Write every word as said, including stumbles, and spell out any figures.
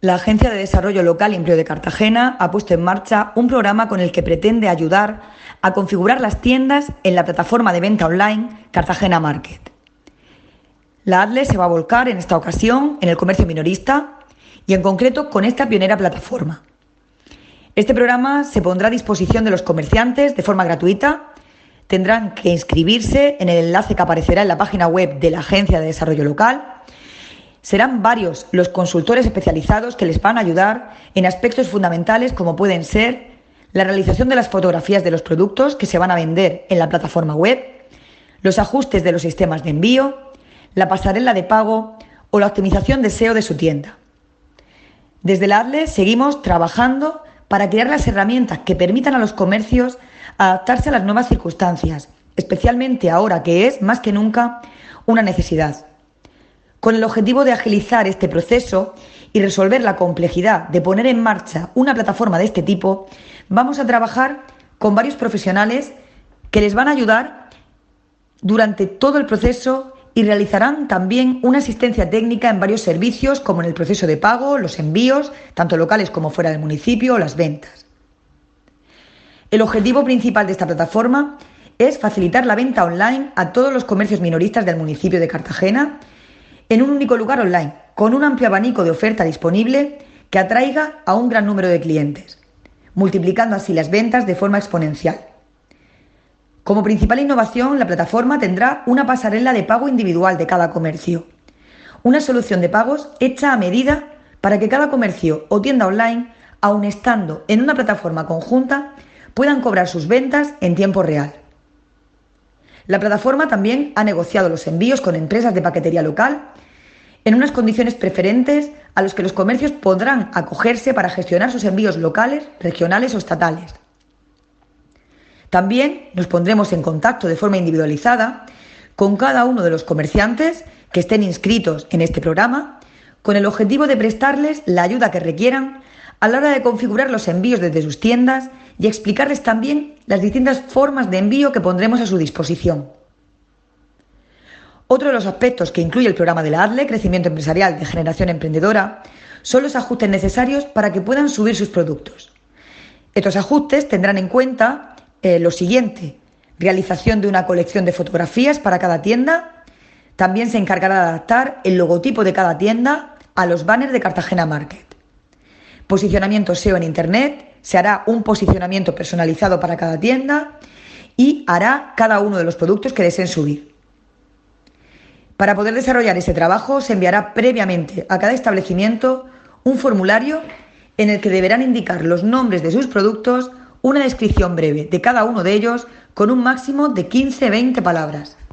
La Agencia de Desarrollo Local y Empleo de Cartagena ha puesto en marcha un programa con el que pretende ayudar a configurar las tiendas en la plataforma de venta online Cartagena Market. La ADLE se va a volcar en esta ocasión en el comercio minorista y en concreto con esta pionera plataforma. Este programa se pondrá a disposición de los comerciantes de forma gratuita. Tendrán que inscribirse en el enlace que aparecerá en la página web de la Agencia de Desarrollo Local. Serán varios los consultores especializados que les van a ayudar en aspectos fundamentales como pueden ser la realización de las fotografías de los productos que se van a vender en la plataforma web, los ajustes de los sistemas de envío, la pasarela de pago o la optimización de S E O de su tienda. Desde la ADLE seguimos trabajando para crear las herramientas que permitan a los comercios adaptarse a las nuevas circunstancias, especialmente ahora que es, más que nunca, una necesidad. Con el objetivo de agilizar este proceso y resolver la complejidad de poner en marcha una plataforma de este tipo, vamos a trabajar con varios profesionales que les van a ayudar durante todo el proceso y realizarán también una asistencia técnica en varios servicios como en el proceso de pago, los envíos, tanto locales como fuera del municipio, o las ventas. El objetivo principal de esta plataforma es facilitar la venta online a todos los comercios minoristas del municipio de Cartagena en un único lugar online, con un amplio abanico de oferta disponible que atraiga a un gran número de clientes, multiplicando así las ventas de forma exponencial. Como principal innovación, la plataforma tendrá una pasarela de pago individual de cada comercio, una solución de pagos hecha a medida para que cada comercio o tienda online, aun estando en una plataforma conjunta, puedan cobrar sus ventas en tiempo real. La plataforma también ha negociado los envíos con empresas de paquetería local en unas condiciones preferentes a los que los comercios podrán acogerse para gestionar sus envíos locales, regionales o estatales. También nos pondremos en contacto de forma individualizada con cada uno de los comerciantes que estén inscritos en este programa con el objetivo de prestarles la ayuda que requieran a la hora de configurar los envíos desde sus tiendas y explicarles también las distintas formas de envío que pondremos a su disposición. Otro de los aspectos que incluye el programa de la ADLE, Crecimiento Empresarial de Generación Emprendedora, son los ajustes necesarios para que puedan subir sus productos. Estos ajustes tendrán en cuenta eh, lo siguiente: realización de una colección de fotografías para cada tienda. También se encargará de adaptar el logotipo de cada tienda a los banners de Cartagena Market. Posicionamiento S E O en Internet. Se hará un posicionamiento personalizado para cada tienda y hará cada uno de los productos que deseen subir. Para poder desarrollar ese trabajo se enviará previamente a cada establecimiento un formulario en el que deberán indicar los nombres de sus productos, una descripción breve de cada uno de ellos con un máximo de quince a veinte palabras.